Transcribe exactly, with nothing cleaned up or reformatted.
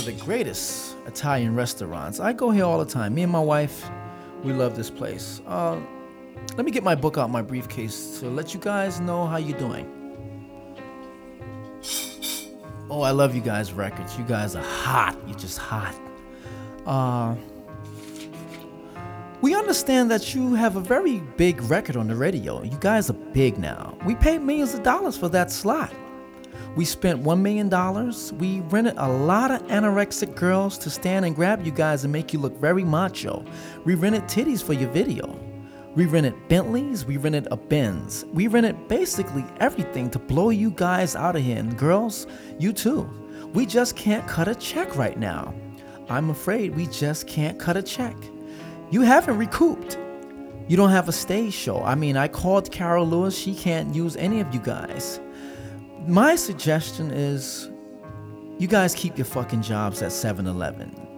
of the greatest Italian restaurants. I go here all the time. Me and my wife, we love this place. Uh, let me get my book out my briefcase to let you guys know how you're doing. Oh, I love you guys' records. You guys are hot. You're just hot. Uh, we understand that you have a very big record on the radio. You guys are big now. We paid millions of dollars for that slot. We spent one million dollars. We rented a lot of anorexic girls to stand and grab you guys and make you look very macho. We rented titties for your video. We rented Bentleys. We rented a Benz. We rented basically everything to blow you guys out of here. And girls, you too. We just can't cut a check right now. I'm afraid we just can't cut a check. You haven't recouped. You don't have a stage show. I mean, I called Carol Lewis. She can't use any of you guys. My suggestion is you guys keep your fucking jobs at seven eleven.